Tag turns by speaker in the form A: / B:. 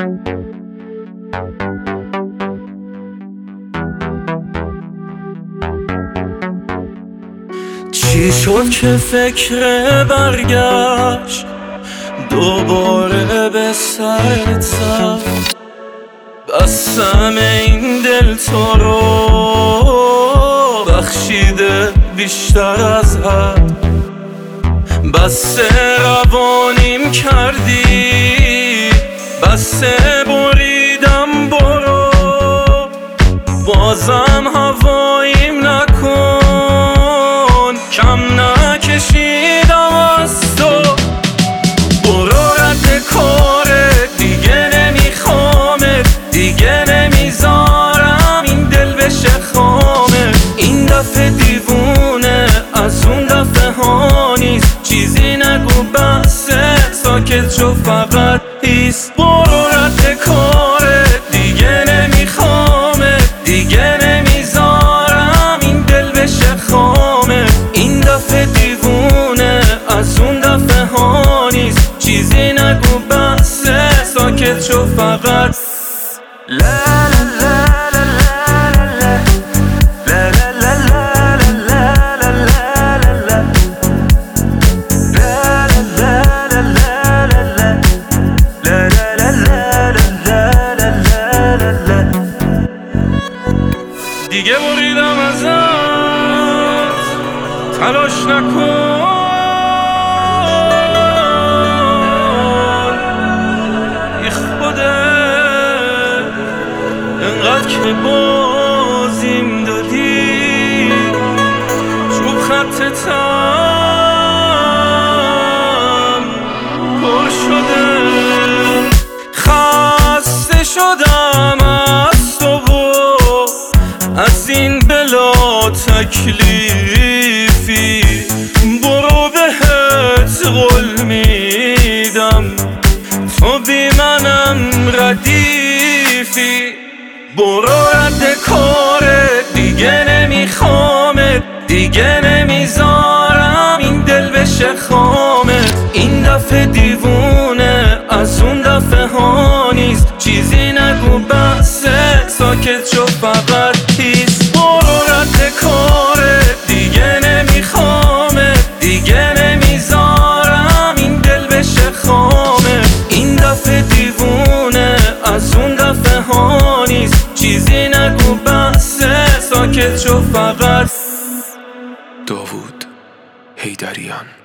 A: چی شد که فکر برگشت دوباره به سرت زد؟ بستم این دل تو رو بخشیده بیشتر از حد، بسته روانیم کردی، بسته بریدم برو، بازم هواییم نکن، کم نکشیدم از تو. برو رد کارت، دیگه نمیخوامت، دیگه نمیذارم این دل بشه خامت. این دفعه دیوونه از اون دفعه ها نیست، چیزی نگو بسه ساکت شو فقط ایست. برو رد کارت، دیگه نمیخوامت، دیگه نمیذارم این دل بشه خامت. این دفعه دیوونه از اون دفعه ها نیست، چیزی نگو بسه ساکت شو فقط. لا لا لا دیگه بریدم ازت، تلاش نکن، ای خودت انقدر که بازیم دادی، چوب خطتم پر شده. خسته شدم از تو و از این بلا تکلیفی، برو بهت قول میدم تو بی منم ردیفی. برو رد کارت، دیگه نمیخوامت، دیگه نمیذارم این دل بشه خامت. این دفعه دیوونه از اون دفعه ها نیست، چیزی نگو بسه ساکت شو فقط ایست. برو رد کارت، دیگه نمیخوامت، دیگه نمیذارم این دل بشه خامت. این دفعه دیوونه از اون دفعه ها نیست، چیزی نگو بسه ساکت شو فقط.
B: داوود حیدریان.